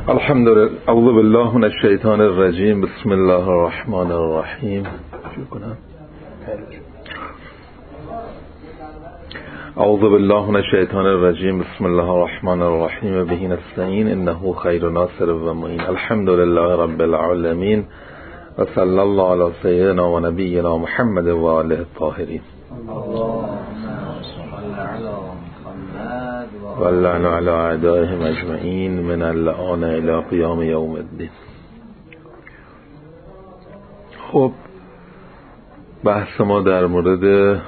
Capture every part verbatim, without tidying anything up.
الحمد لله. اعوذ بالله من الشیطان الرجیم. بسم الله الرحمن الرحیم. اعوذ بالله من الشیطان الرجیم. بسم الله الرحمن الرحیم. و به نستعین انه خیر ناصر و معین. الحمد لله رب العالمین و صلی الله علی سیدنا و نبینا محمد و آله الطاهرین. واللعن على اعدائهم اجمعین من اللعان الى قیام یوم الدین. خب بحث ما در مورد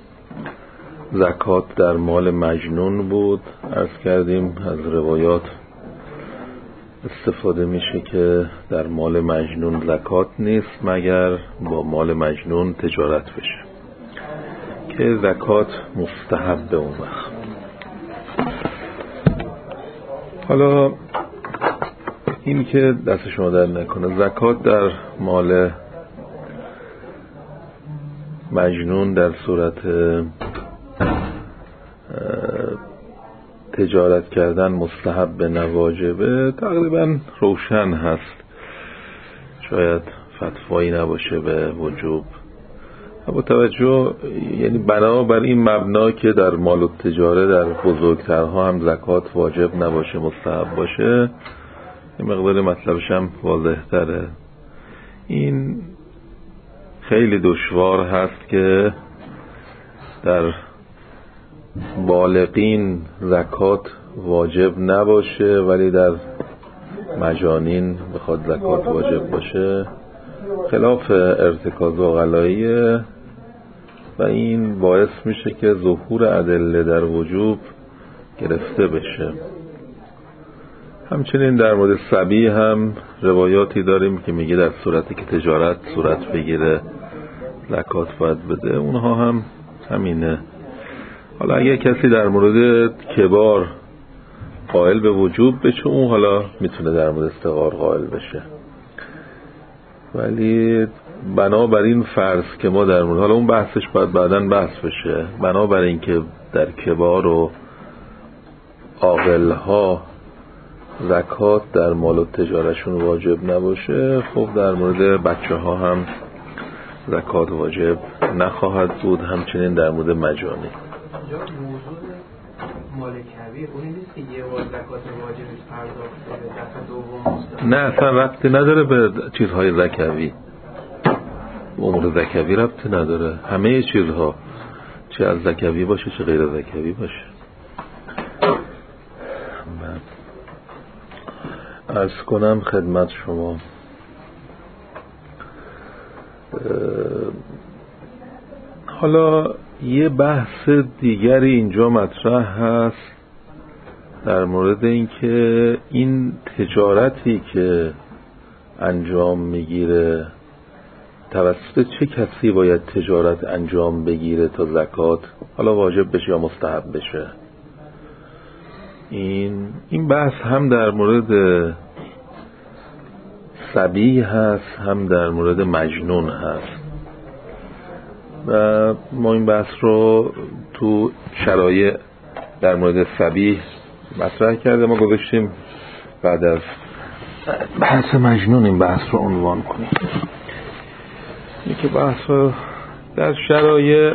زکات در مال مجنون بود. عرض کردیم از روایات استفاده میشه که در مال مجنون زکات نیست مگر با مال مجنون تجارت بشه که زکات مستحب به اون وقت. حالا این که دست شما در نکنه، زکات در مال مجنون در صورت تجارت کردن مستحب به نواجبه تقریبا روشن هست، شاید فتوایی نباشه به وجوب. با توجه یعنی بنابر این مبنا که در مال و تجاره در بزرگترها هم زکات واجب نباشه مستحب باشه، این مقدار مطلبش هم واضح تره. این خیلی دشوار هست که در بالغین زکات واجب نباشه ولی در مجانین بخواد زکات واجب باشه، خلاف ارتکاز عقلاییه و این باعث میشه که ظهور ادله در وجوب گرفته بشه. همچنین در مورد صبی هم روایاتی داریم که میگه در صورتی که تجارت صورت بگیره زکات باید بده، اونها هم همینه. حالا اگه کسی در مورد کبار قائل به وجوب بشه، اون حالا میتونه در مورد استقرار قائل بشه، ولی بنابراین فرض که ما در مورد، حالا اون بحثش باید بعداً بحث بشه، بنابراین که در کبار و عاقل‌ها زکات در مال و تجارتشون واجب نباشه، خب در مورد بچه ها هم زکات واجب نخواهد بود. همچنین در مورد مجانی. مال کبیر اونی نیست که یه بار زکات واجبش پرداخت شده دفعه دوم؟ نه اصلا ربطی نداره به چیزهای زکوی، امور زکوی ربطی نداره. همه چیزها چه از زکوی باشه چه غیر زکوی باشه. عرض کنم خدمت شما، حالا یه بحث دیگری اینجا مطرح هست در مورد اینکه این تجارتی که انجام میگیره توسط چه کسی باید تجارت انجام بگیره تا زکات حالا واجب بشه یا مستحب بشه. این این بحث هم در مورد صبی هست هم در مورد مجنون هست و ما این بحث رو تو شرایع در مورد صبی مطرح کرده، ما گذاشتیم بعد از بحث مجنون این بحث رو عنوان کنیم. این که بحث رو در شرایع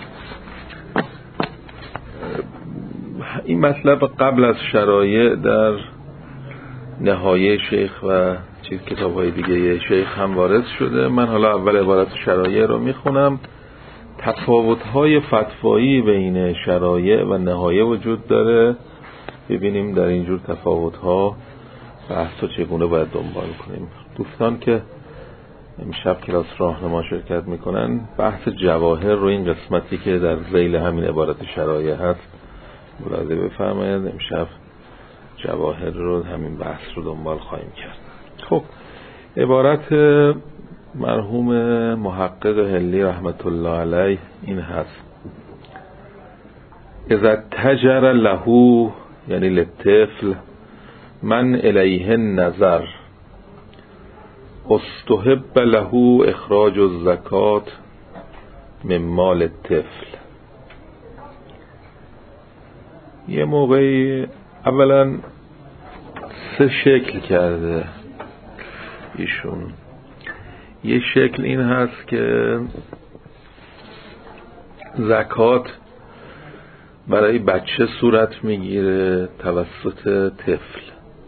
این مطلب قبل از شرایع در نهایه شیخ و چیز کتاب‌های دیگه شیخ هم وارد شده. من حالا اول عبارت شرایع رو میخونم. تفاوت‌های فتوایی بین شرایع و نهایه وجود داره، ببینیم در اینجور تفاوت‌ها بحثو چگونه باید دنبال کنیم. دوستان که امشب کلاس راهنما شرکت میکنن بحث جواهر رو این قسمتی که در ذیل همین عبارت شرایع هست ملاحظه بفرمایید. امشب جواهر رو همین بحث رو دنبال خواهیم کرد. خب عبارت مرحوم محقق هلی رحمت الله علیه این هست: اذا تجر له یعنی للطفل من الیه النظر استحب له اخراج الزکات من مال الطفل. یه موقعی اولا سه شکل کرده ایشون. یه شکل این هست که زکات برای بچه صورت میگیره توسط طفل،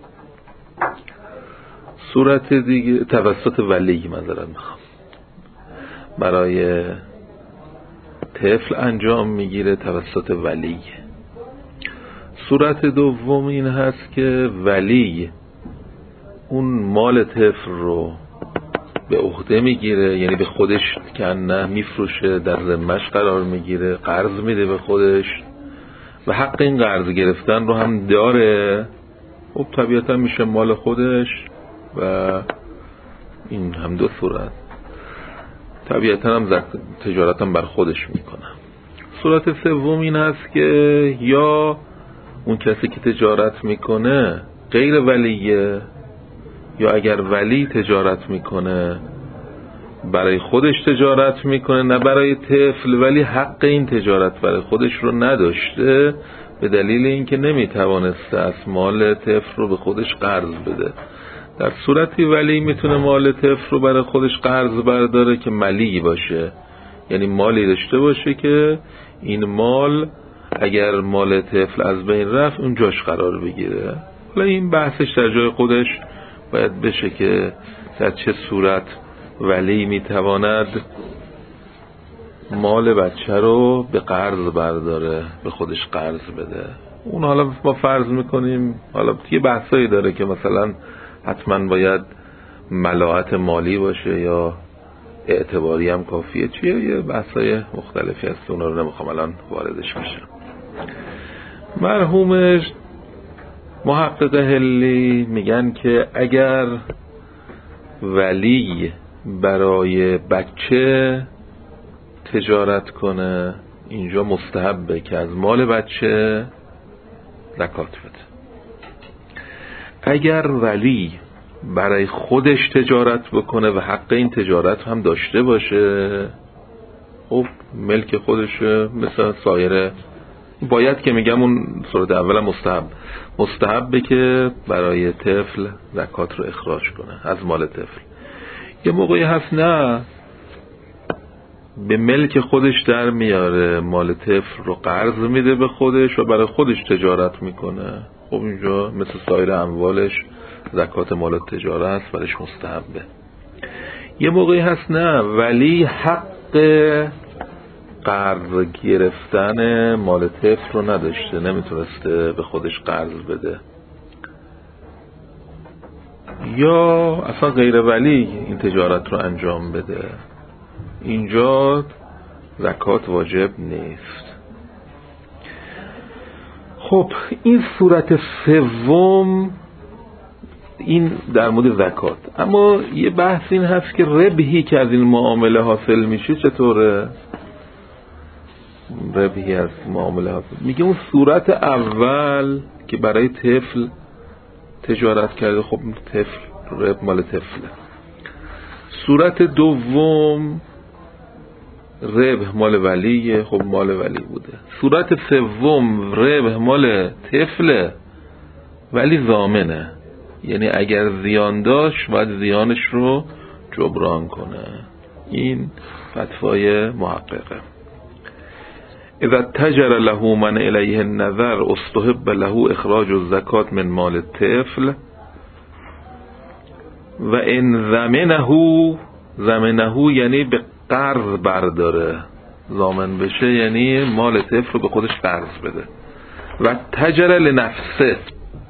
صورت دیگه توسط ولی، معذرت میخوام، برای طفل انجام میگیره توسط ولی. صورت دوم این هست که ولی اون مال طفل رو به عهده میگیره، یعنی به خودش کنه میفروشه، در ذمه‌اش قرار میگیره، قرض میده به خودش و حق این قرض گرفتن رو هم داره. خب طبیعتا میشه مال خودش و این هم دو صورت. طبیعتا هم تجارت هم بر خودش میکنه. صورت سوم این هست که یا اون کسی که تجارت میکنه غیر ولیه، یا اگر ولی تجارت میکنه برای خودش تجارت میکنه نه برای طفل، ولی حق این تجارت برای خودش رو نداشته به دلیل اینکه نمیتوانسته از مال طفل رو به خودش قرض بده. در صورتی ولی میتونه مال طفل رو برای خودش قرض برداره که ملی باشه، یعنی مالی داشته باشه که این مال اگر مال طفل از بین رفت اون جاش قرار بگیره. حالا این بحثش در جای خودش باید بشه که در چه صورت ولی میتواند مال بچه رو به قرض برداره، به خودش قرض بده. اون حالا ما فرض میکنیم، حالا یه بحثایی داره که مثلا حتما باید ملاحت مالی باشه یا اعتباری هم کافیه، چیه، یه بحثای مختلفی هست، اونا رو نمیخوام الان واردش بشم. مرحوم محقق هلی میگن که اگر ولی برای بچه تجارت کنه اینجا مستحبه که از مال بچه زکات بده. اگر ولی برای خودش تجارت بکنه و حق این تجارت هم داشته باشه، خب ملک خودشه مثل سایر، باید که میگم اون صورت اول مستحب مستحبه که برای طفل زکات رو اخراج کنه از مال طفل. یه موقعی هست نه به ملک خودش در میاره، مال طفل رو قرض میده به خودش و برای خودش تجارت میکنه، خب اینجا مثل سایر اموالش زکات مال تجارت است، برایش مستحبه. یه موقعی هست نه ولی حق قرض گرفتن مال طفل رو نداشته، نمیتونسته به خودش قرض بده، یا اصلا غیر ولی این تجارت رو انجام بده، اینجا زکات واجب نیست. خب این صورت سوم این در مورد زکات. اما یه بحث این هست که ربحی که از این معامله حاصل میشه چطوره؟ ربحی از معامله حاصل میگه اون صورت اول که برای طفل تجارت کرده، خب طفل ربح مال طفله. صورت دوم ربح مال ولیه، خب مال ولی بوده. صورت سوم ربح مال طفله ولی ضامنه، یعنی اگر زیان داشت باید زیانش رو جبران کنه. این فتوای محققه. اذا تجر له من الیه النظر استحب له اخراج الزکات من مال الطفل و ان ضمنه ضمنه یعنی به قرض برداره، ضامن بشه یعنی مال طفل رو به خودش قرض بده. و تجر لنفسه،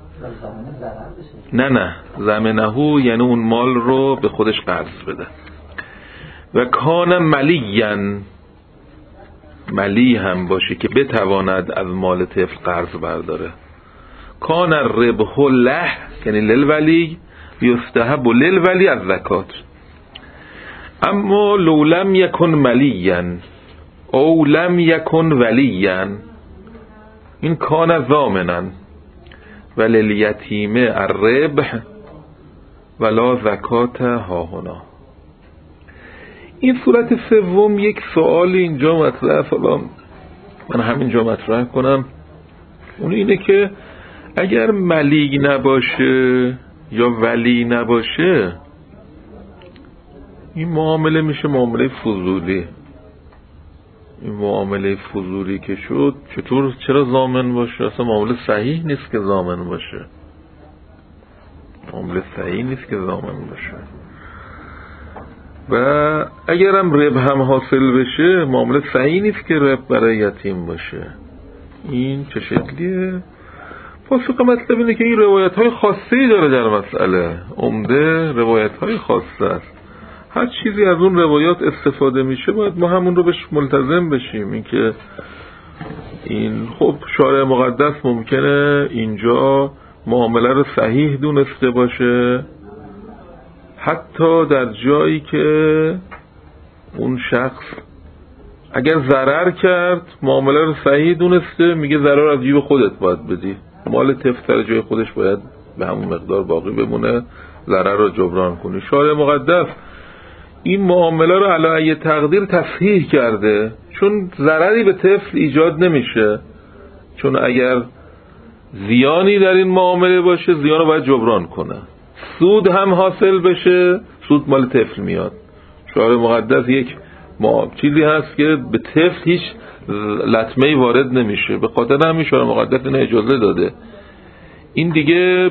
نه نه ضمنه یعنی اون مال رو به خودش قرض بده. و کان ملیًا، ملی هم باشه که بتواند از مال طفل قرض برداره. کان الربح له یعنی للولی یستحب للولی از زکات. اما لو لم یکن ملیًا او لم یکن ولیًا این کان ضامناً وللیتیم الربح ولا زکات هاهنا. این صورت سوم یک سوال اینجا مطرح، حالا من همینجا مطرح کنم، اون اینه که اگر ملیگ نباشه یا ولی نباشه این معامله میشه معامله فضولی. این معامله فضولی که شد چطور چرا ضامن باشه؟ اصلا معامله صحیح نیست که ضامن باشه. معامله صحیح نیست که ضامن باشه. و اگرم رب هم حاصل بشه معامله صحیح نیست که رب برای یتیم باشه. این چه شکلیه؟ پاسخ مطلب اینه که این روایت های خاصی داره در مسئله. عمده روایت های خاصه است. هر چیزی از اون روایات استفاده میشه باید ما همون رو بهش ملتزم بشیم. این که این خب شارع مقدس ممکنه اینجا معامله رو صحیح دونسته باشه، حتی در جایی که اون شخص اگر ضرر کرد معامله رو صحیح دونسته، میگه ضرر از جیب خودت باید بدی، مال طفل جای خودش باید به همون مقدار باقی بمونه، ضرر رو جبران کنی. شارع مقدس این معامله رو علی تقدیر تصحیح کرده، چون ضرری به طفل ایجاد نمیشه، چون اگر زیانی در این معامله باشه زیان رو باید جبران کنه، سود هم حاصل بشه سود مال طفل میاد. شارع مقدس یک ما چیزی هست که به طفل هیچ لطمه‌ای وارد نمیشه، به خاطر همین شارع مقدس اینو اجازه داده. این دیگه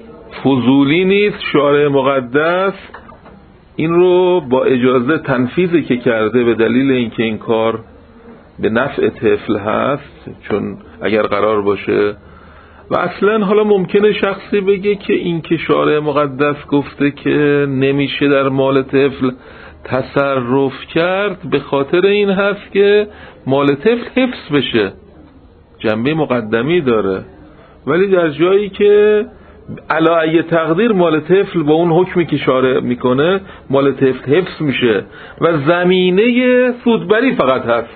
فضولی نیست. شارع مقدس این رو با اجازه تنفیذی که کرده به دلیل اینکه این کار به نفع طفل هست، چون اگر قرار باشه و اصلا حالا ممکنه شخصی بگه که این که شارع مقدس گفته که نمیشه در مال طفل تصرف کرد به خاطر این هست که مال طفل حفظ بشه، جنبه مقدمی داره، ولی در جایی که علی تقدیر مال طفل با اون حکمی که شارع میکنه مال طفل حفظ میشه و زمینه سودبری فقط هست.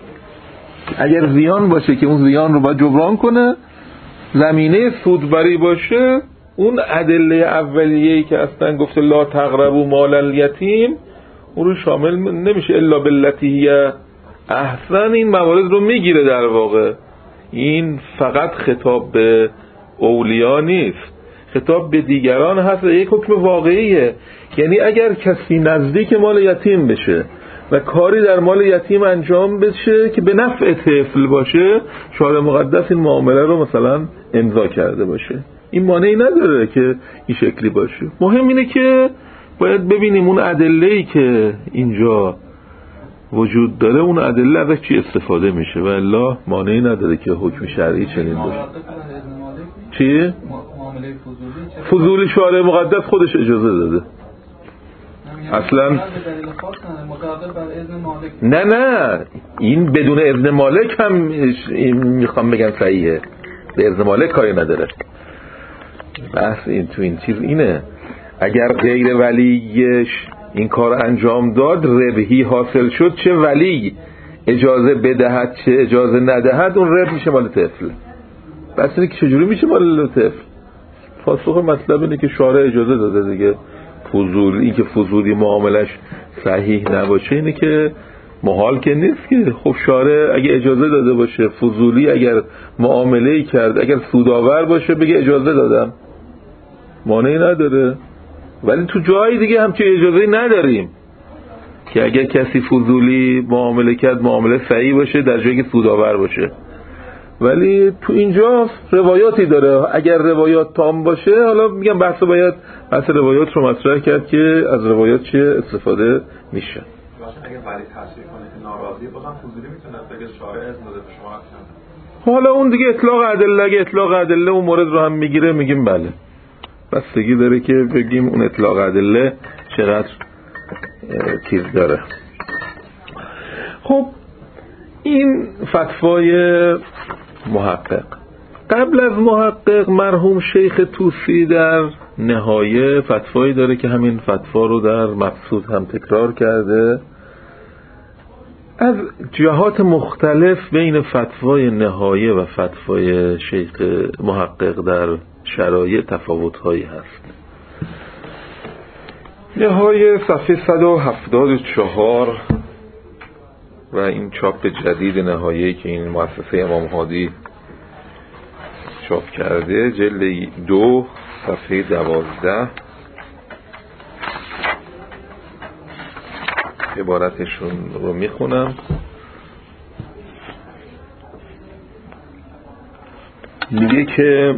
اگر زیان باشه که اون زیان رو باید جبران کنه، زمینه سودبری باشه، اون ادله اولیه‌ای که اصلا گفته لا تقربوا مال الیتیم اون رو شامل نمیشه الا بالتی هی احسن. این موارد رو میگیره. در واقع این فقط خطاب به اولیا نیست، خطاب به دیگران هست و یک حکم واقعیه. یعنی اگر کسی نزدیک مال یتیم بشه و کاری در مال یتیم انجام بشه که به نفع طفل باشه، شارع مقدس این معامله رو مثلا امضا کرده باشه، این مانعی نداره که این شکلی باشه. مهم اینه که باید ببینیم اون ادله‌ای که اینجا وجود داره اون ادله ازش چی استفاده میشه و الا مانعی نداره که حکم شرعی چنین باشه. چی؟ معامله فضولی فضولی شارع مقدس خودش اجازه داده. اصلا نه نه این بدون اذن مالک هم میخوام بگم صحیحه، به اذن مالک کاری نداره. بس این تو این چیز اینه، اگر غیر ولیش این کار انجام داد ربحی حاصل شد، چه ولی اجازه بدهد چه اجازه ندهد اون ربح میشه مال طفل. بس اینه که چجوری میشه مال طفل؟ پاسخ مطلب اینه که شارع اجازه داده دیگه. فضول این که فضولی معاملش صحیح نباشه اینه که محال که نیست که. خب شارع اگه اجازه داده باشه، فضولی اگر معامله‌ای کرد اگر سودآور باشه بگه اجازه دادم، مانعی نداره. ولی تو جایی دیگه همچین اجازه‌ای نداریم که اگر کسی فضولی معامله کرد معامله صحیح باشه در جایی که سودآور باشه. ولی تو اینجا روایاتی داره، اگر روایات تام باشه، حالا میگم بحث باید بحث روایات رو مطرح کرد که از روایات چه استفاده میشه. اگه ولی تصریح کنه که ناراضیه بازم فضولی میتونه بگه شارع اذن داده به شما اصلا. حالا اون دیگه اطلاق ادله، اگه اطلاق ادله اون مورد رو هم میگیره میگیم بله، بستگی داره که بگیم اون اطلاق ادله چقدر چیز داره. خب این فتوای محقق. قبل از محقق مرحوم شیخ طوسی در نهایه فتوایی داره که همین فتوا رو در مقصود هم تکرار کرده. از جهات مختلف بین فتوای نهایه و فتوای شیخ محقق در شرایع تفاوت‌هایی هست. نهایه صفحه صد و هفتاد و چهار و این چاپ جدید نهایه که این مؤسسه امام هادی چاپ کرده، جلد دو صفحه دوازده، عبارتشون رو میخونم. میگه که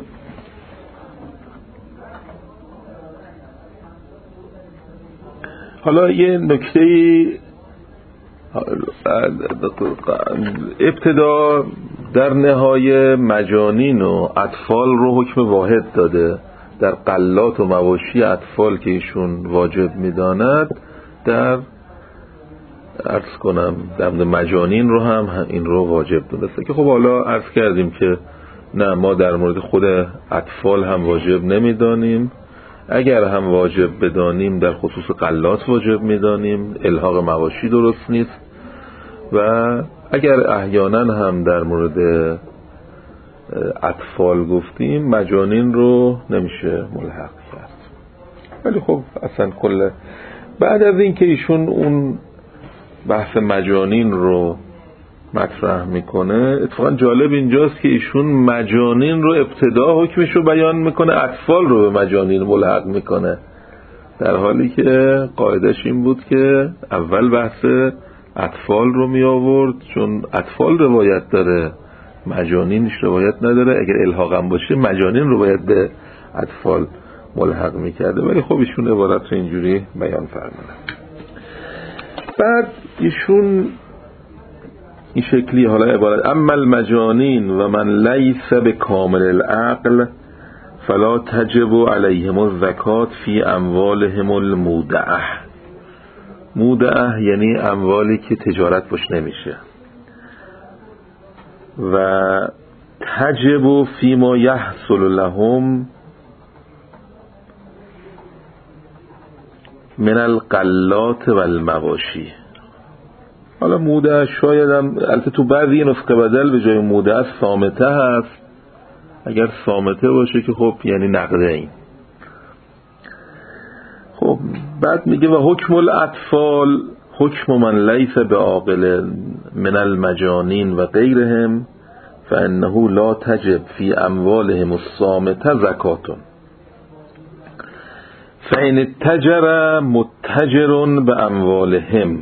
حالا یه نکته‌ای ابتدا در نهای مجانین و اطفال رو حکم واحد داده، در قلات و مواشی اطفال که ایشون واجب میداند، در عرض کنم در مجانین رو هم این رو واجب دونسته که خب حالا عرض کردیم که نه، ما در مورد خود اطفال هم واجب نمیدانیم، اگر هم واجب بدانیم در خصوص قلات واجب میدانیم، الحاق مواشی درست نیست، و اگر احیانا هم در مورد اطفال گفتیم مجانین رو نمیشه ملحق کرد. ولی خب اصلا کل بعد از این که ایشون اون بحث مجانین رو مطرح میکنه، اتفاقا جالب اینجاست که ایشون مجانین رو ابتدا حکمش رو بیان میکنه، اطفال رو به مجانین ملحق میکنه، در حالی که قاعدش این بود که اول بحث اطفال رو می آورد، چون اطفال روایت داره، مجانینش روایت نداره، اگر الحاقم باشه مجانین رو باید به اطفال ملحق میکرده، ولی خب ایشون عبارت رو اینجوری بیان فرمونه. بعد ایشون این شکلی حالا عبارت اما المجانین و من لیس بکامل العقل فلا تجب علیهم الزکات فی اموالهم المودعه. مودعه یعنی اموالی که تجارت باش نمیشه، و تجب فیما یحصل لهم من القلات و المواشی. حالا موده شاید هم البته تو بعضی نسخه بدل به جای موده صامته هست، اگر صامته باشه که خب یعنی نقده این. خب بعد میگه و حکم الاطفال حکم من لیس بعاقل من المجانین و غیرهم فانه لا تجب فی اموالهم الصامته زکات فان اتجر متجر به اموالهم.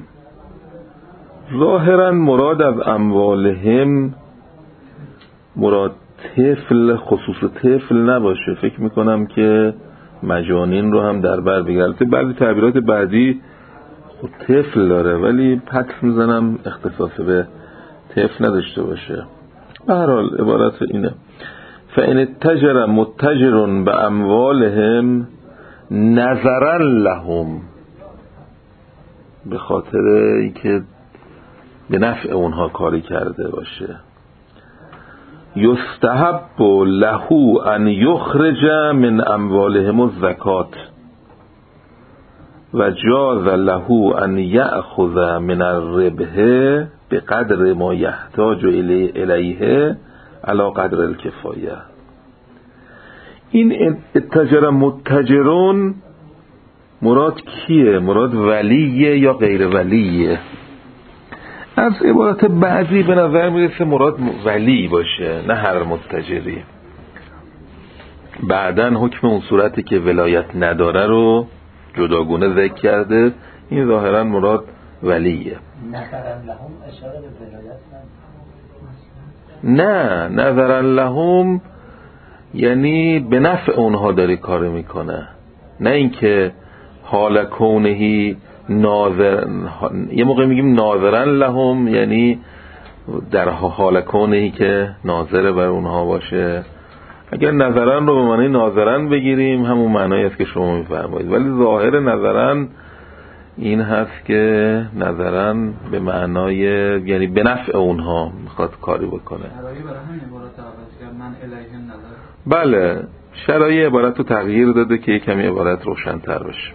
ظاهرا مراد از اموالهم مراد طفل، خصوص طفل نباشه، فکر میکنم که مجانین رو هم در بر بگیره. البته بعضی تعبیرات بعدی خود طفل داره، ولی پس میزنم اختصاص به طفل نداشته باشه. به هر حال عبارت اینه فإن اتجر متجر به اموالهم نظرا لهم، به خاطر اینکه به نفع اونها کاری کرده باشه. یستحب له ان یخرج من اموالهم الزکات و جاز له ان یأخذ من الربح به قدر ما یحتاج الیه علی قدر الکفایه. این اتجر متجرون مراد کیه؟ مراد ولیه یا غیر ولیه؟ از عبارت بعضی به نظر میرسه مراد ولی باشه، نه هر متجری. بعدن حکم اون صورتی که ولایت نداره رو جداگونه ذکر کرده، این ظاهرا مراد ولیه. نظرا لهم اشاره به ولایت نه، نظرا لهم یعنی به نفع اونها داره کار میکنه، نه اینکه حال کونهی ناظر. یه موقع میگیم ناظرن لهم یعنی در حال کونهی که ناظر بر اونها باشه. اگر نظرن رو به معنی ناظرن بگیریم همون معنی است که شما میفرمایید، ولی ظاهر نظرن این هست که نظرن به معنای یعنی به نفع اونها میخواد کاری بکنه. شرایع برای همین عبارت عوض کرد من الیهم نظر. بله، شرایع عبارت رو تغییر داده که کمی عبارت روشن‌تر بشه.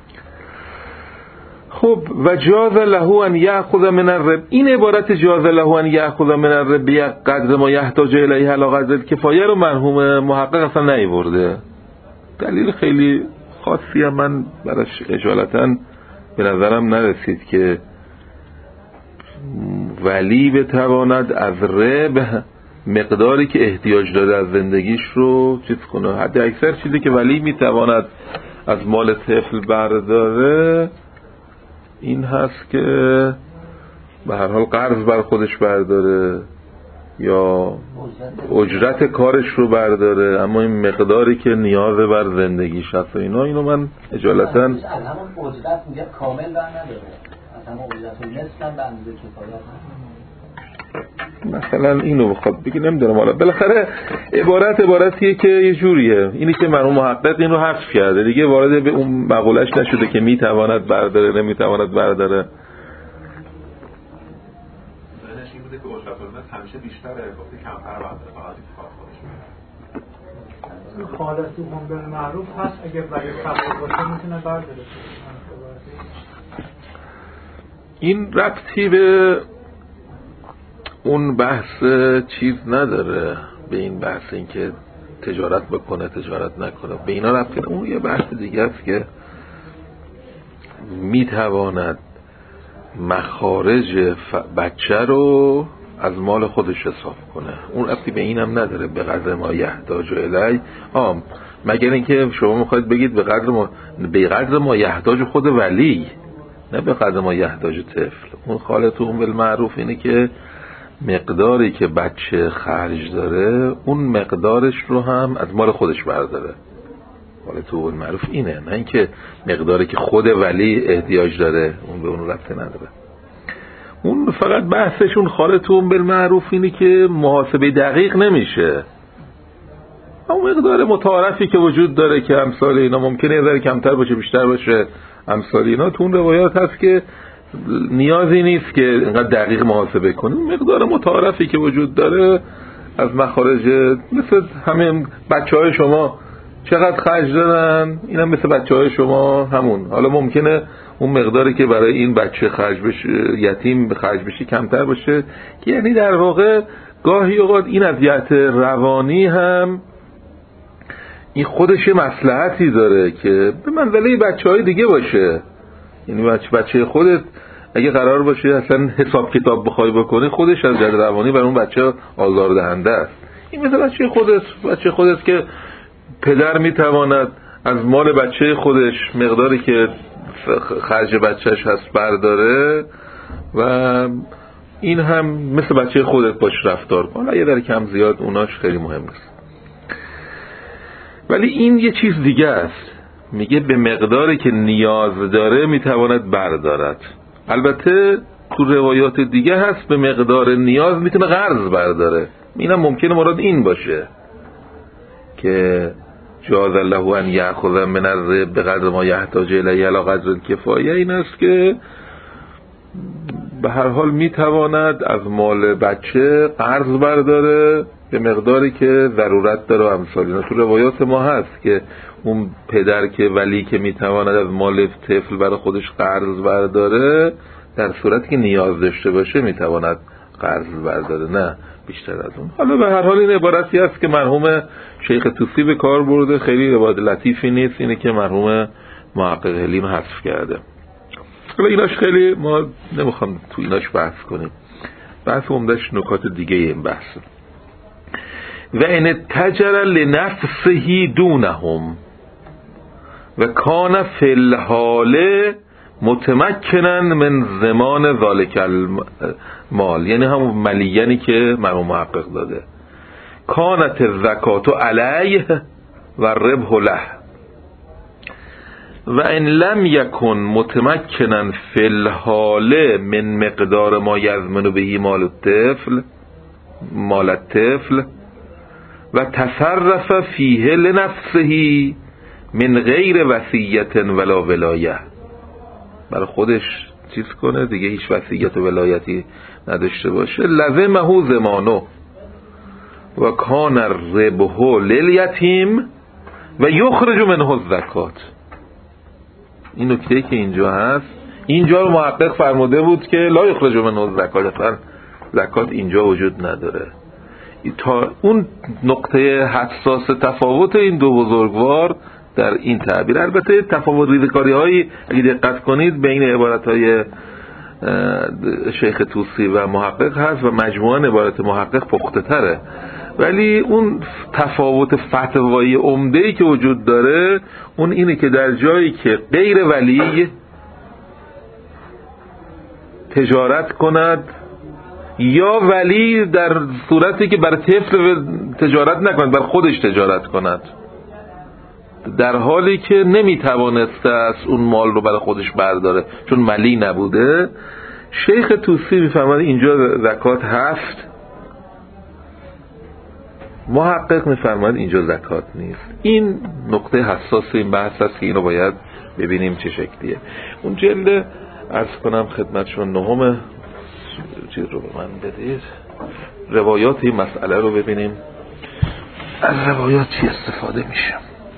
خب و جاز له ان یأخذ من الربح، این عبارت جاز له ان یأخذ من الربح قدر ما یحتاج الیه علی قدر الکفایه رو مرحوم محقق اصلا نیورده. دلیل خیلی خاصی هم من براش اجالتا به نظرم نرسید که ولی بتواند از ربح مقداری که احتیاج داره از زندگیش رو چیز کنه. حد اکثر چیزی که ولی میتواند از مال طفل برداره این هست که به هر حال قرض بر خودش برداره یا اجرت کارش رو برداره، اما این مقداری که نیاز بر زندگیش هست اینا اینو من اجالتا از همون اجرت میگه کامل بر نداره، از همون اجرت و نصف به اندازه کفایت مثلا اینو بخواد بگی نمیدونم. حالا بالاخره عبارت عبارتیه که یه جوریه، اینی که مرحوم محقق اینو حذف کرده دیگه، وارد به اون مقولهش نشده که میتواند برداره نمیتواند برداره. همیشه بیشتره گفته کمتر بنده فقط این کار خودش خالصی هم به معروف هست، اگه برای تفاوت باشه میتونه برداره. این ربطی به اون بحث چیز نداره، به این بحث این که تجارت بکنه تجارت نکنه، به اینا ربطی نداره. اون یه بحث دیگه است که میتواند مخارج بچه رو از مال خودش حساب کنه، اون ربطی به اینم نداره. به قدر ما یحتاج الی آم مگر اینکه شما میخواید بگید به قدر ما به قدر ما یحتاج خود ولی، نه به قدر ما یحتاج طفل. اون خالتون بالمعروف اینه که مقداری که بچه خرج داره اون مقدارش رو هم از مال خودش برداره. خالتون بالمعروف اینه، نه اینکه مقداری که خود ولی احتیاج داره اون به اون ربطی نداره. اون فقط بحثشون خالتون بالمعروف اینه که محاسبه دقیق نمیشه. اون مقدار متعارفی که وجود داره که امثال اینا ممکنه یه ذره کمتر باشه بیشتر باشه، امثال اینا تو اون روایات هست که نیازی نیست که اینقدر دقیق محاسبه کنیم. مقدار متعارفی که وجود داره از مخارج، مثل همین بچهای شما چقدر خرج دارن اینم مثل بچهای شما همون. حالا ممکنه اون مقداری که برای این بچه خرج بشه، یتیم خرج بشه، کمتر باشه، که یعنی در واقع گاهی اوقات این اذیت روانی هم این خودش مصلحتی داره که به منزله بچهای دیگه باشه. یعنی بچه بچه خودت اگه قرار باشه اصلا حساب کتاب بخوای بکنی، خودش از جهت روانی برای اون بچه آزاردهنده است. این مثل بچه خودت بچه خودت که پدر میتواند از مال بچه خودش مقداری که خرج بچهش هست برداره و این هم مثل بچه خودت باش رفتار کن. اگه در کم زیاد اوناش خیلی مهم نیست. ولی این یه چیز دیگه است، میگه به مقداری که نیاز داره میتواند بردارد. البته تو روایات دیگه هست به مقدار نیاز میتونه قرض برداره. اینم ممکنه مراد این باشه که جاز الله ان یأخذ من الرب به قدر ما یحتاج الیه علی قدر الکفایه. این است که به هر حال میتواند از مال بچه قرض برداره به مقداری که ضرورت داره و امثال اینا. تو روایات ما هست که اون پدر که ولی که میتواند از مال طفل برای خودش قرض برداره در صورتی که نیاز داشته باشه میتواند قرض برداره، نه بیشتر از اون. حالا به هر حال این عبارتی هست که مرحوم شیخ توسی به کار برده، خیلی عبارت لطیفی نیست، اینه که مرحوم محقق حلیم حذف کرده. حالا ایناش خیلی ما نمیخوام تو ایناش بحث کنیم، بحث عمدش نکات دیگه این بحث. و ان تجر لنفسه دونهم و کان فی الحال متمکنن من زمان ذالک المال، یعنی همون ملیانی که مرحوم محقق داده. کانت الزکات علیه و الربح له و ان لم یکن متمکنن فی الحال من مقدار ما یضمن به مال الطفل مال الطفل و تصرف فیه لنفسه من غیر وصیت ولا ولایه، برای خودش چیز کنه دیگه، هیچ وصیت و ولایتی نداشته باشه، لزمه زمانو و کان الربح للیتیم و یخرج منه الزکات. این نکته که اینجا هست، اینجا محقق فرموده بود که لا یخرج منه الزکات، زکات اینجا وجود نداره. تا اون نقطه حساس تفاوت این دو بزرگوار در این تعبیر. البته تفاوت ریزکاری هایی اگه دقت کنید بین عبارت های شیخ طوسی و محقق هست و مجموعه عبارت محقق پخته تره، ولی اون تفاوت فتوایی عمده‌ای که وجود داره اون اینه که در جایی که غیر ولی تجارت کند یا ولی در صورتی که برای طفل تجارت نکند، بر خودش تجارت کند، در حالی که نمیتوانسته از اون مال رو برای خودش برداره چون ملی نبوده. شیخ طوسی میفرماید اینجا زکات هست، محقق میفرماید اینجا زکات نیست. این نقطه حساس این بحث است که اینو باید ببینیم چه شکلیه. اون جلد عرض کنم خدمتشون نهم چیز رو به من بدید، روایات این مسئله رو ببینیم، از روایات چی استفاده میشه.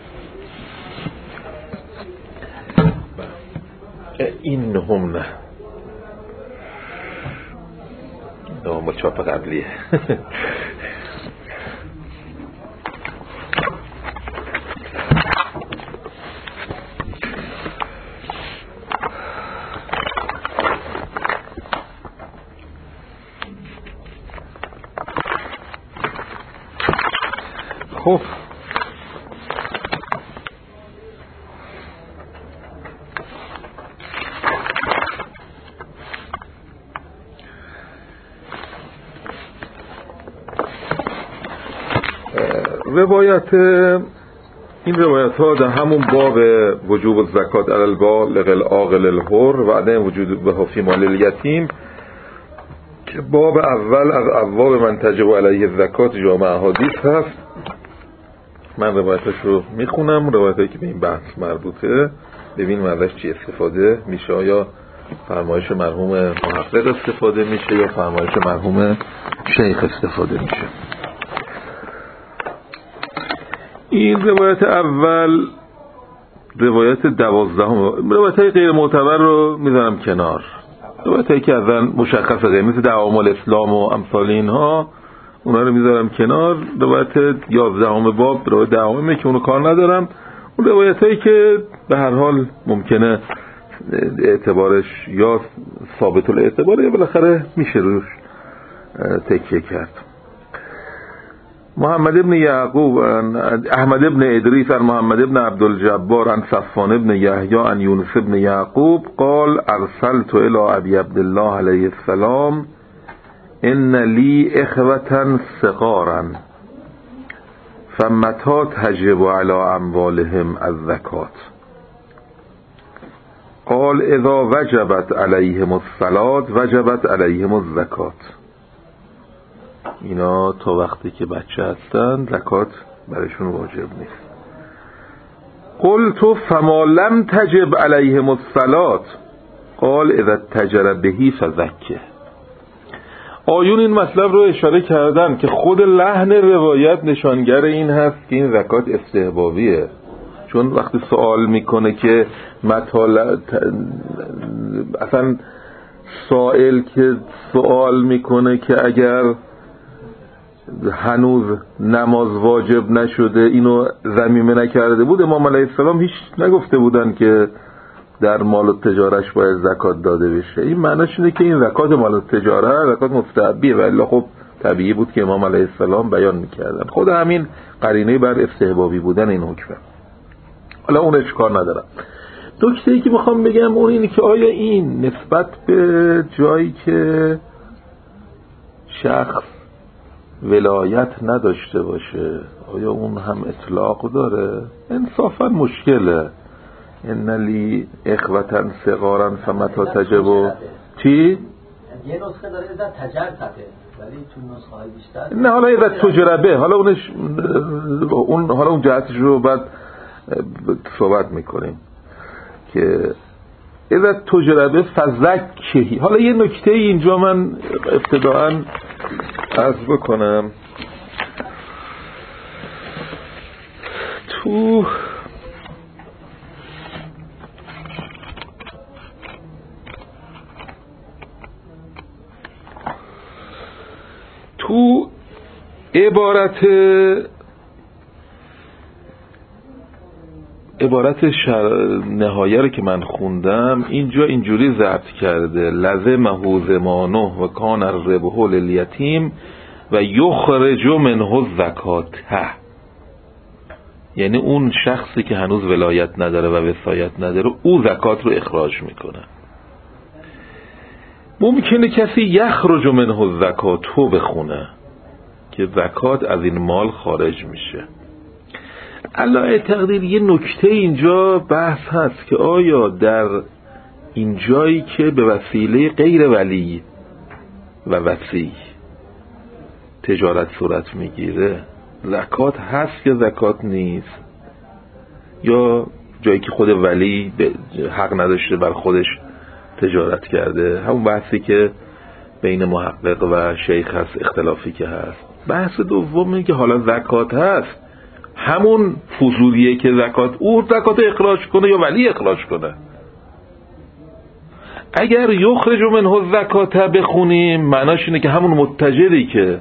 این نهم نه نهم با چاپ قبلیه. خب روایت این روایت ها در همون باب وجوب الزکات علی البالغ العاقل الحر و عدم وجود بها فی مال الیتیم که باب اول از ابواب من تجب علیه الزکات جامع احادیث هست. من روایتش رو میخونم، روایتایی که به این بحث مربوطه، ببینیم ازش چی استفاده میشه، یا فرمایش مرحوم محقق استفاده میشه یا فرمایش مرحوم شیخ استفاده میشه. این روایت اول روایت دوازدهم، روایت‌های غیر معتبر رو میذارم کنار، روایت‌هایی که اول مشخصه مثل دعوام الاسلام و امثال اینها اونا رو میذارم کنار. روایت یازدهم باب روایت دعوامه که اونو کار ندارم. اون روایت‌هایی که به هر حال ممکنه اعتبارش یا ثابت الاعتباره یا بالاخره میشه روش تکیه کرد. محمد ابن یعقوب احمد ابن ادریس عن محمد ابن عبدالجبار عن صفوان ابن یحیی عن یونس ابن یعقوب قال ارسلت الى ابي عبد الله علیه السلام ان لی اخوة صغارا فمتى تجب على اموالهم الزکات قال اذا وجبت علیهم الصلاة وجبت علیهم الزکات. اینا تا وقتی که بچه هستن زکات برشون واجب نیست. قلت فما لم تجب علیهم الصلاة قال اذا تجر بهی فزکه. آیون این مطلب رو اشاره کردن که خود لحن روایت نشانگر این هست که این زکات استحبابیه، چون وقتی سوال میکنه که مطال اصلا سائل که سوال میکنه که اگر هنوز نماز واجب نشده اینو ضمیمه نکرده بود، امام علیه السلام هیچ نگفته بودن که در مال و تجارش باید زکات داده بشه. این معنیش اینه که این زکات مال و تجاره زکات مستحبیه، ولی خب طبیعی بود که امام علیه السلام بیان میکردن. خود همین قرینه بر استحبابی بودن این حکمه. حالا اون اشکار ندارم. نکته‌ای که میخوام بگم اون اینه که آیا این نسبت به جایی که شخص ولایت نداشته باشه آیا اون هم اطلاق داره؟ انصافا مشکله. ان لی اخوة صغارا فمتى تجب چی؟ یه نسخه داره اذا تجربه ولی تو نسخه های بیشتر نه. حالا اذا تجربه، حالا اونش اون حالا اون جهتش رو بعد صحبت میکنیم که اذا تجربه فزکهی. حالا یه نکته اینجا من ابتداءً عرض بکنم، تو تو عبارت عبارت شر... نهایه رو که من خوندم اینجا اینجوری ضبط کرده لزمه زمانه و کان الربح للیتیم و یخرج منه الزکات، یعنی اون شخصی که هنوز ولایت نداره و وصایت نداره او زکات رو اخراج میکنه. ممکنه کسی یخرج منه الزکات رو بخونه که زکات از این مال خارج میشه. علایه تقدیر یه نکته اینجا بحث هست که آیا در این جایی که به وسیله غیر ولی و وصی تجارت صورت میگیره زکات هست یا زکات نیست، یا جایی که خود ولی حق نداشته بر خودش تجارت کرده، همون بحثی که بین محقق و شیخ هست، اختلافی که هست. بحث دومی که حالا زکات هست همون فضولیه که زکات او زکات اخراج کنه یا ولی اخراج کنه. اگر یخرج منه الزکات بخونیم معناش اینه که همون متجری که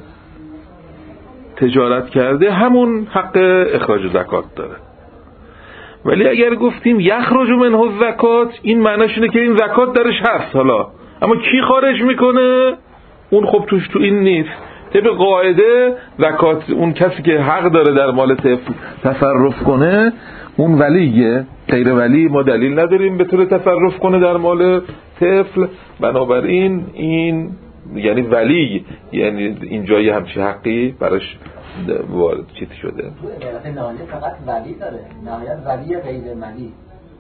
تجارت کرده همون حق اخراج زکات داره. ولی اگر گفتیم یخرج منه الزکات این معناش اینه که این زکات درش هست حالا، اما کی خارج میکنه؟ اون خب توش تو این نیست. طبق قاعده زکات اون کسی که حق داره در مال طفل تصرف کنه اون ولیه، غیر ولی ما دلیل نداریم به طور تصرف کنه در مال طفل. بنابراین این یعنی ولی، یعنی اینجا یه همچی حقی براش وارد چیز شده. تو عبارت نهایه فقط ولی داره، نهایت ولی غیر ولی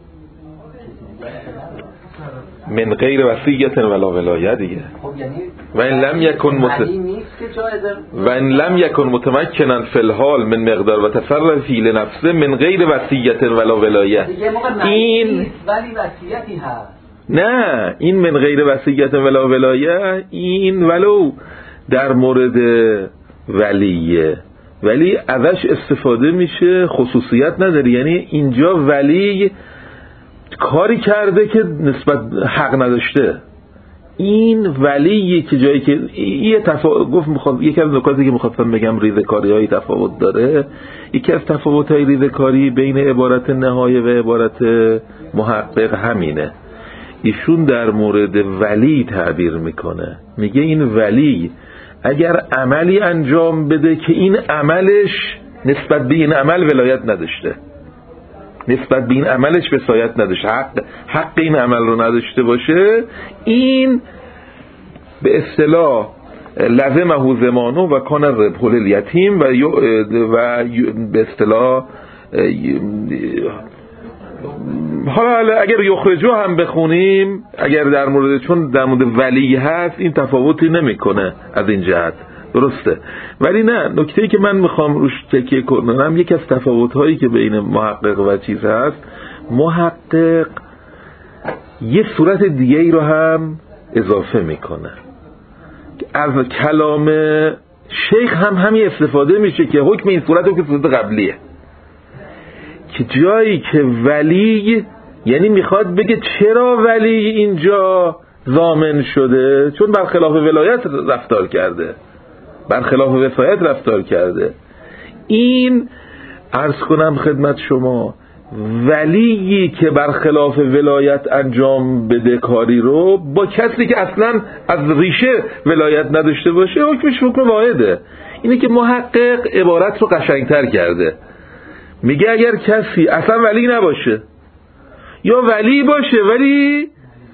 من غیر وصیت ولا ولایه دیگه. خب یعنی و این لم یکن مت... و این لم یکن متمکنن فی الحال من مقدار و تصرفی لنفسه من غیر وصیت ولا ولایه. این ولی وصیتی هست. نه، این من غیر وصیت ولا ولایه این ولو در مورد ولیه، ولی ازش استفاده میشه خصوصیت نداره. یعنی اینجا ولی کاری کرده که نسبت حق نداشته. این ولی که جایی که یه تفاوت گفت میخوام یکی از نکاتی که میخواستم بگم ریزه‌کاری های تفاوت داره. یکی از تفاوت های ریزه‌کاری بین عبارت نهایه و عبارت محقق همینه. ایشون در مورد ولی تعبیر میکنه، میگه این ولی اگر عملی انجام بده که این عملش نسبت به این عمل ولایت نداشته، نسبت به این عملش وصایت نداشته، حق, حق این عمل رو نداشته باشه، این به اصطلاح لزمه زمانه و کان الربح للیتیم و و به اصطلاح حالا اگر یخرجو هم بخونیم، اگر در مورد چون در مورد ولی هست این تفاوتی نمیکنه از این جهت، درسته. ولی نه، نکته‌ای که من میخوام روش تکیه کنم یکی از تفاوت‌هایی که بین محقق و چیز هست، محقق یه صورت دیگه ای رو هم اضافه میکنه. از کلام شیخ هم همین استفاده میشه که حکم این صورت رو که صورت قبلیه، که جایی که ولی یعنی میخواد بگه چرا ولی اینجا ضامن شده، چون برخلاف ولایت رفتار کرده، برخلاف وصایت رفتار کرده. این عرض کنم خدمت شما ولی که برخلاف ولایت انجام بده کاری رو با کسی که اصلا از ریشه ولایت نداشته باشه حکمش حکم واحده. اینه که محقق عبارت رو قشنگتر کرده، میگه اگر کسی اصلا ولی نباشه یا ولی باشه ولی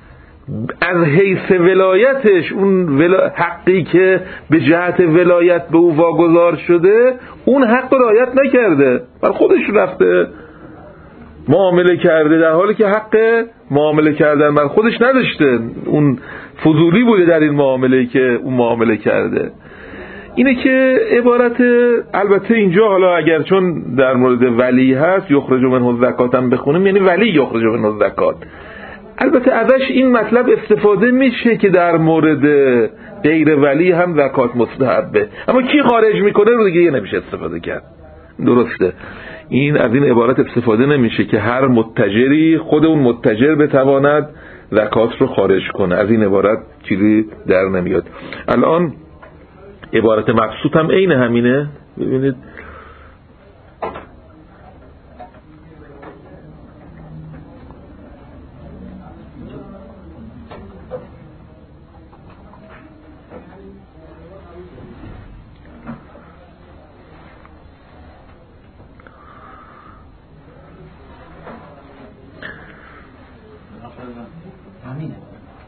از حیث ولایتش اون ولا... حقی که به جهت ولایت به او واگذار شده اون حق رو رعایت نکرده، بر خودش رفته معامله کرده در حالی که حق معامله کردن بر خودش نداشته، اون فضولی بوده در این معامله که اون معامله کرده. اینه که عبارت البته اینجا حالا اگر چون در مورد ولی هست یخرج منه الزکات هم بخونیم یعنی ولی یخرج منه الزکات، البته ازش این مطلب استفاده میشه که در مورد غیر ولی هم زکات مستحبه، اما کی خارج میکنه رو دیگه نمیشه استفاده کرد. درسته، این از این عبارت استفاده نمیشه که هر متجری خود اون متجر بتواند زکات رو خارج کنه، از این عبارت چیزی در نمیاد. الان عبارت مبسوط هم عین همینه. ببینید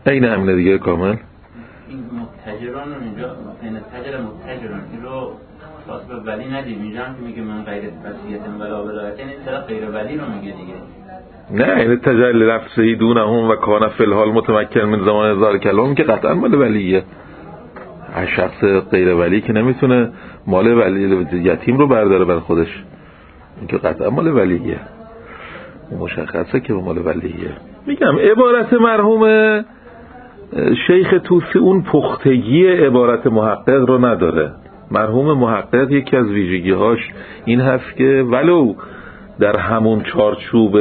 این همینه دیگه کامل. این متجران رو اینجا این تجر متجران این رو خاص به ولی ندیم اینجا هم که میگه من غیر وصیت ولا ولایت، یعنی طرف غیر ولی رو میگه دیگه. نه این تجلی نفسی دونهم و کان فی الحال متمکن من زمان هزار کلام که قطعا مال ولیه. شخص غیر ولی که نمیتونه مال ولی یتیم رو برداره بر خودش، این که قطعا مال ولیه، مشخصه که مال ولیه. میگم عبارت مرحوم شیخ طوسی اون پختگی عبارت محقق رو نداره. مرحوم محقق یکی از ویژگی‌هاش این هست که ولو در همون چارچوب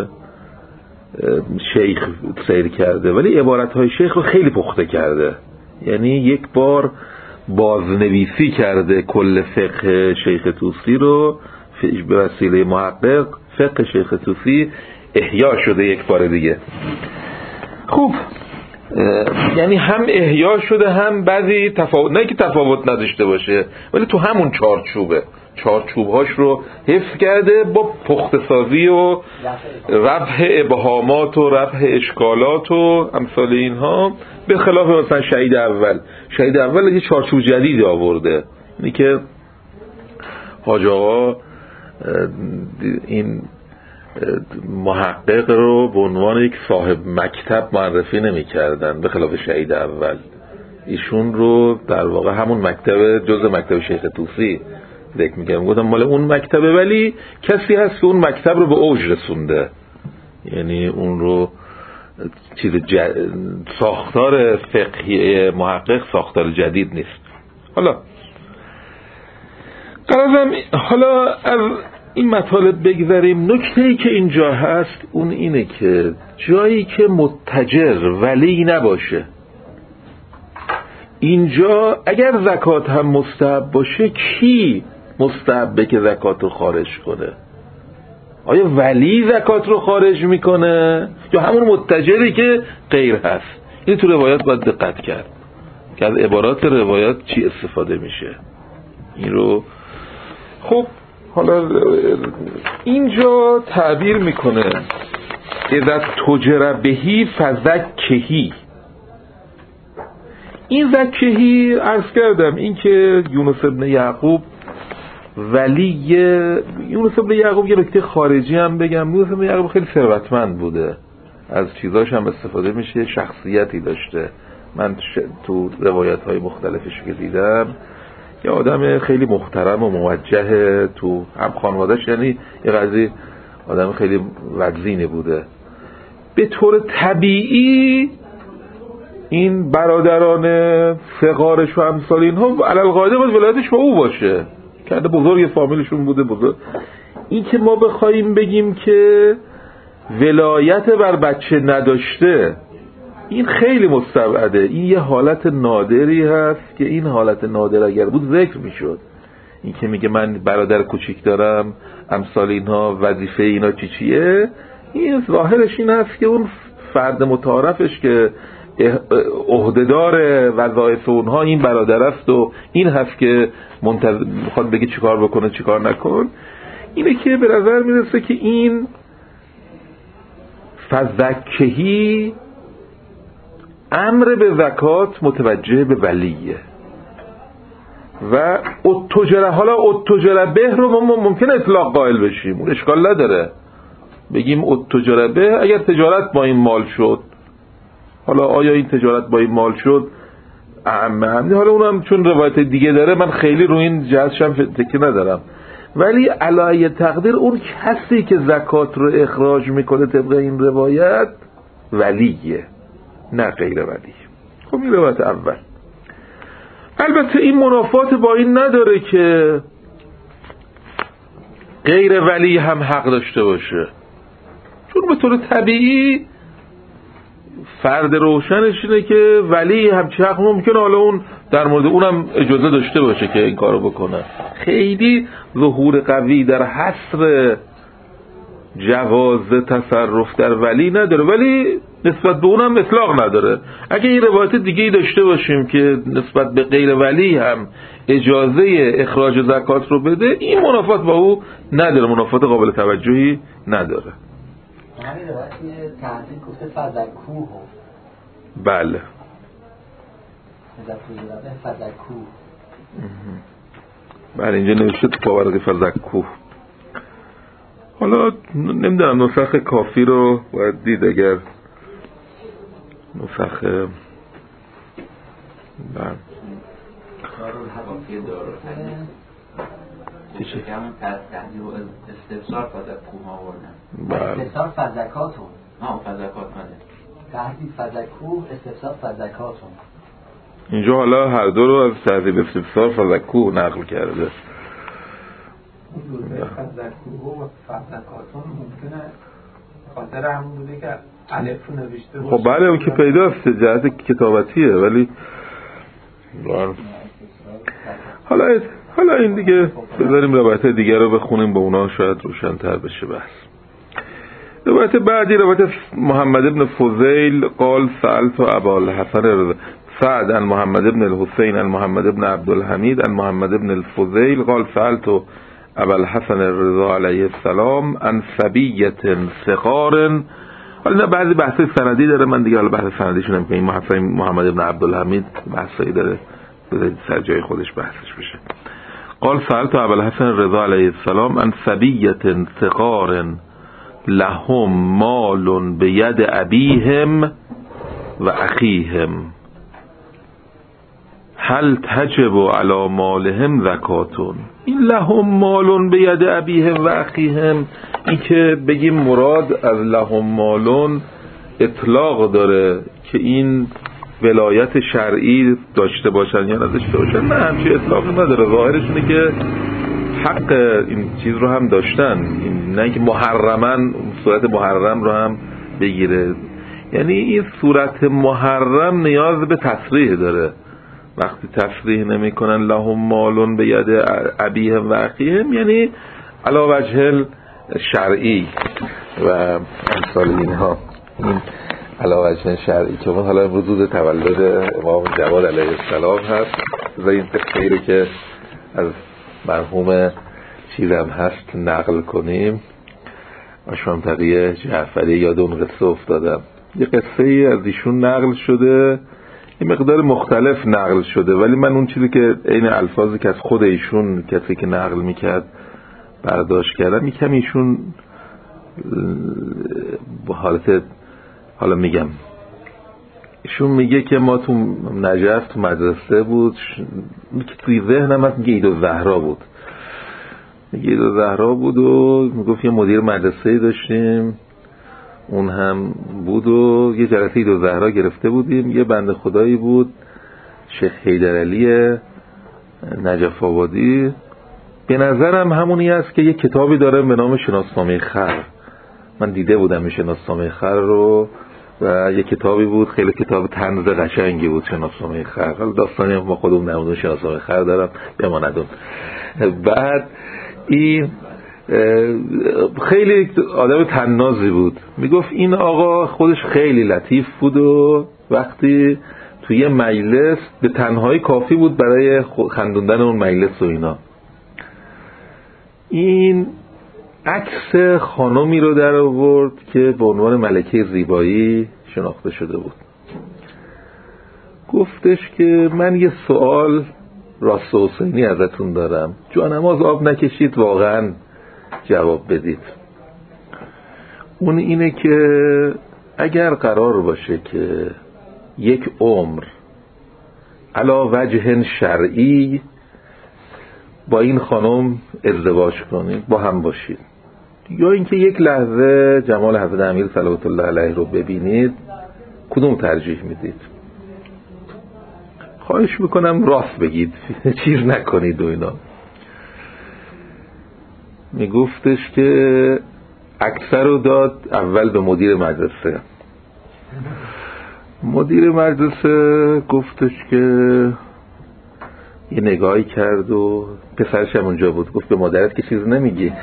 شیخ سیر کرده ولی عبارت‌های شیخ رو خیلی پخته کرده، یعنی یک بار بازنویسی کرده کل فقه شیخ طوسی رو به وسیله محقق. فقه شیخ طوسی احیا شده یک بار دیگه. خوب یعنی هم احیا شده هم بعضی تفاوت، نه که تفاوت نداشته باشه ولی تو همون چارچوبه، چارچوبهاش رو حفظ کرده با پخته سازی و رفع ابهامات و رفع اشکالات و امثال اینها، به خلاف مثلا شهید اول. شهید اول یه چارچوب جدید آورده، اینی که حاج آقا این محقق رو به عنوان یک صاحب مکتب معرفی نمی کردن، به خلاف شهید اول. ایشون رو در واقع همون مکتب جز مکتب شیخ طوسی ذکر می‌کردم، گفتم مال اون مکتبه ولی کسی هست که اون مکتب رو به اوج رسونده، یعنی اون رو چیز جد... ساختار فقهی محقق ساختار جدید نیست. حالا قرارم حالا از این مطالب بگذاریم. نکته‌ای که اینجا هست اون اینه که جایی که متجر ولی نباشه، اینجا اگر زکات هم مستحب باشه کی مستحبه که زکات رو خارج کنه؟ آیا ولی زکات رو خارج میکنه یا همون متجری که غیر هست؟ این تو روایات باید دقت کرد که از عبارات روایات چی استفاده میشه این رو. خب حالا اینجا تعبیر میکنه اذا تجر بهی فزکهی. این زکهی عرض کردم این که یونس ابن یعقوب ولی یونس ابن یعقوب یه نکته خارجی هم بگم، یونس ابن یعقوب خیلی ثروتمند بوده، از چیزاش هم استفاده میشه، شخصیتی داشته. من تو روایت های مختلفش که دیدم یه آدم خیلی محترم و موجه، تو هم خانوادهش یعنی یه قضیه آدم خیلی وزینی بوده. به طور طبیعی این برادران فقارش و امثال اینها علالقاعده باید ولایتش با او باشه، که بزرگ فامیلشون بوده بزرگ. این که ما بخوایم بگیم که ولایت بر بچه نداشته این خیلی مستبعده. این یه حالت نادری هست که این حالت نادر اگر بود ذکر میشد. این که میگه من برادر کوچیک دارم امثال اینها وظیفه اینا چی چیه، این ظاهرش این هست که اون فرد متعارفش که عهدهدار وظایف اونها این برادر است و این هست که منتظر میخواد بگه چیکار بکنه چیکار نکن. اینه که به نظر میرسه که این فزکهی امر به زکات متوجه به ولیه و اتجره. حالا اتجره به رو ما ممکن اطلاق قائل بشیم، اون اشکال نداره، بگیم اتجره به اگر تجارت با این مال شد. حالا آیا این تجارت با این مال شد اعمه، حالا اونم چون روایت دیگه داره من خیلی رو این جهتش هم تکیه ندارم، ولی علایه تقدیر اون کسی که زکات رو اخراج میکنه طبق این روایت ولیه نه غیر ولی. خب این روایت اول. البته این منافات با این نداره که غیر ولی هم حق داشته باشه، چون به طور طبیعی فرد روشنش اینه که ولی همچی حق ممکنه حالا اون در مورد اونم اجازه داشته باشه که این کارو بکنه. خیلی ظهور قوی در حصر جواز تصرف در ولی نداره، ولی نسبت به اونم اطلاق نداره. اگه این روایت دیگه ای داشته باشیم که نسبت به غیر ولی هم اجازه اخراج زکات رو بده، این منافات با او نداره، منافات قابل توجهی نداره. همین روایت یه تحصیل گفته فزکوه بله. فزکو. بله اینجا نوشته تو پاورقی فزکو. حالا نمیدونم نسخ کافی رو باید دید، اگر نسخ بله چیشه که همون تحضیب و استفسار فزکو ها آوردن. استفسار فزکاتون. آه فزکات مده تحضیب فزکو، استفسار فزکاتون. اینجا حالا هر دو رو از تحضیب استفسار فزکو نقل کرده. فزکو و فزکاتون ممکنه خاطر همون بوده که الف رو نوشته باشه. خب بله اون که پیداست جهت کتابتیه، ولی حالا حالا این دیگه بذاریم روایت دیگر رو بخونیم، با اونا شاید روشن‌تر بشه بحث. روایت بعدی روایت محمد ابن فضیل قال سألت ابا الحسن سعد عن محمد ابن الحسین عن محمد ابن عبدالحمید عن محمد ابن الفضیل قال سألت ابا الحسن الرضا علیه السلام عن صبیة صغار. حالا بعضی بحث سندی داره، من دیگه حالا بحث سندیشون نمی‌کنم. این محمد ابن عبدالحمید بحثایی داره، بذارید سر جای خودش بحثش بشه. قال سألت ابا الحسن الرضا علیه السلام عن صبیة صغار لهم مال بید ابیهم و اخیهم هل تجب علی مالهم زکاتون. این لهم مال بید ابیهم و اخیهم، این که بگیم مراد از لهم مالون اطلاق داره که این ولایت شرعی داشته باشن یا نداشته باشن، نه همچین اطلاقی نداره. ظاهرش اینه که حق این چیز رو هم داشتن، نه اینکه محرمن صورت محرم رو هم بگیره. یعنی این صورت محرم نیاز به تصریح داره. وقتی تصریح نمی کنن لهم مالون به ید ابیهم و اخیهم، یعنی علی وجه شرعی و امثال اینها، این علی وجه شرعی. که حالا وجود تولد امام جواد علیه السلام هست، و این قصه‌ای رو که از مرحوم چیزم هست نقل کنیم. آشام تقیه جعفری یاد اون قصه افتادم. یه قصه ای از ایشون نقل شده، این مقدار مختلف نقل شده، ولی من اون چیزی که عین الفاظی که از خود ایشون کسی که نقل میکرد برداشت کردم، یکم ایشون با حالت، حالا میگم، ایشون میگه که ما تو نجف تو مدرسه بود، که توی ذهنم هست میگه عید الزهرا بود، میگه عید الزهرا بود و میگفت یه مدیر مدرسه‌ای داشتیم، اون هم بود و یه جلسه عید الزهرا گرفته بودیم. یه بنده خدایی بود شیخ حیدرعلی نجف آبادی، به نظرم همونی است که یه کتابی داره به نام شناسنامه خر. من دیده بودم شناسنامه خر رو و یه کتابی بود، خیلی کتاب طنز قشنگی بود شناسنامه خر. حالا داستانی ما خودمون نمودون شناسنامه خر دارم بماندون. بعد این خیلی آدم طنازی بود، میگفت این آقا خودش خیلی لطیف بود و وقتی توی مجلس به تنهایی کافی بود برای خندوندن اون مجلس و اینا. این عکس خانمی رو در آورد که به عنوان ملکه زیبایی شناخته شده بود. گفتش که من یه سوال راست و حسینی ازتون دارم، جانماز آب نکشید واقعا جواب بدید. اون اینه که اگر قرار باشه که یک عمر علا وجه شرعی با این خانم ازدواج کنید، با هم باشید، یا اینکه یک لحظه جمال حضرت امیر صلوات الله علیه رو ببینید، کدوم ترجیح میدید؟ خواهش میکنم راست بگید، چیز نکنید و اینا. میگفتش که اکثر رو داد اول به مدیر مدرسه. مدیر مدرسه گفتش که یه نگاهی کرد و پسرش هم اونجا بود، گفت به مادرت که چیز نمیگی؟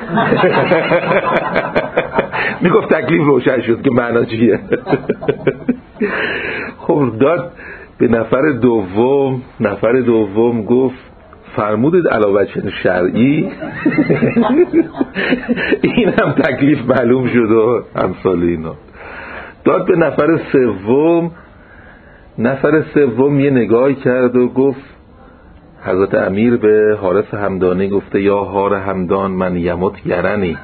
میگفت تکلیف روشن شد که معنا چیه. خب داد به نفر دوم. نفر دوم گفت فرمودید علاوه بر شرعی. این هم تکلیف معلوم شد و امثال اینا. داد به نفر سوم. نفر سوم یه نگاهی کرد و گفت حضرت امیر به حارث همدانی گفته یا حار همدان من یمت گرنی.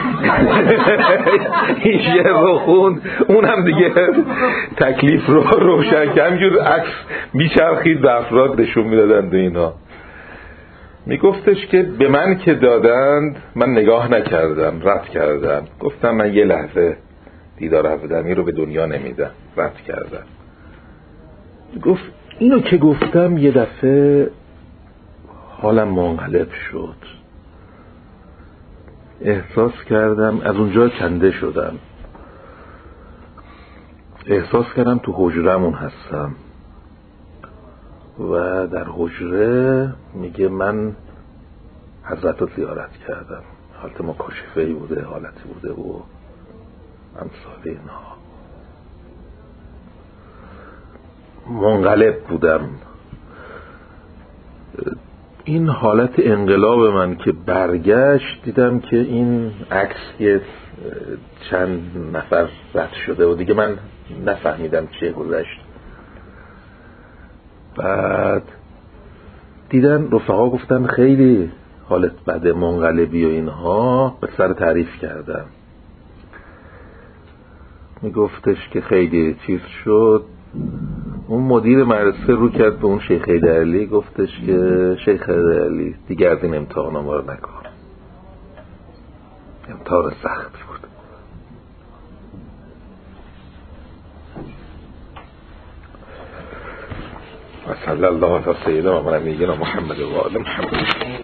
این شعر رو خوند، اونم دیگه تکلیف رو روشن کرد، همینجور عکس میچرخید به افراد نشون میدادند و اینا. میگفتش که به من که دادند من نگاه نکردم، رد کردم، گفتم من یه لحظه دیدار حضرت امیر رو به دنیا نمیدم، رد کردم. گفت اینو که گفتم یه دفعه حالم منقلب شد، احساس کردم، از اونجا کنده شدم، احساس کردم تو حجرمون هستم و در حجره میگه من حضرت رو زیارت کردم، حالت مکاشفه‌ای بوده، حالتی بوده و امثال اینها. منقلب بودم. این حالت انقلاب من که برگشت، دیدم که این عکس یه چند نفر رد شده و دیگه من نفهمیدم چه گذشت. بعد دیدن رفقا گفتن خیلی حالت بده، منقلبی و اینها، به سر تعریف کردم. میگفتش که خیلی چیز شد. اون مدیر مدرسه رو کرد به اون شیخ حیدرعلی، گفتش که شیخ حیدرعلی دیگه از این امتحان ما رو نکن، امتحان سختی بود. و صلی الله علی سیدنا و نبینا محمد و آل محمد.